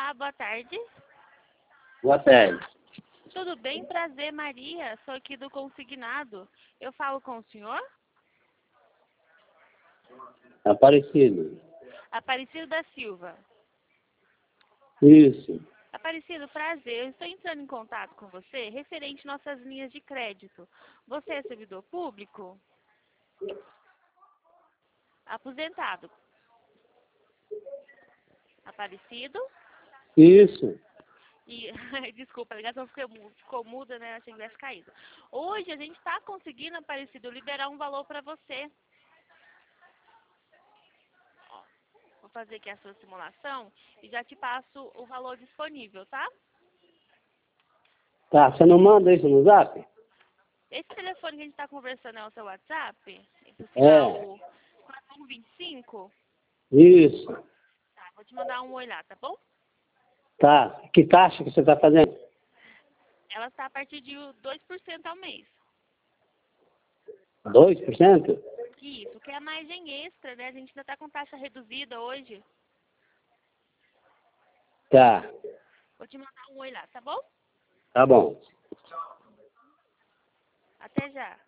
Olá, boa tarde. Boa tarde. Tudo bem? Prazer, Maria. Sou aqui do consignado. Eu falo com o senhor? Aparecido. Aparecido da Silva. Isso. Aparecido, prazer. Eu estou entrando em contato com você referente nossas linhas de crédito. Você é servidor público? Aposentado. Aparecido? Isso. E, desculpa, a ligação ficou muda, né? Achei que tivesse caído. Hoje a gente está conseguindo, Aparecido, liberar um valor para você. Ó, vou fazer aqui a sua simulação e já te passo o valor disponível, tá? Tá, você não manda isso no zap? Esse telefone que a gente está conversando é o seu WhatsApp? Esse É. final 4125? Isso. Tá, vou te mandar um oi lá, tá bom? Tá. Que taxa que você está fazendo? Ela está a partir de 2% ao mês. 2%? Isso, que é a margem extra, né? A gente ainda está com taxa reduzida hoje. Tá. Vou te mandar um oi lá, tá bom? Tá bom. Até já.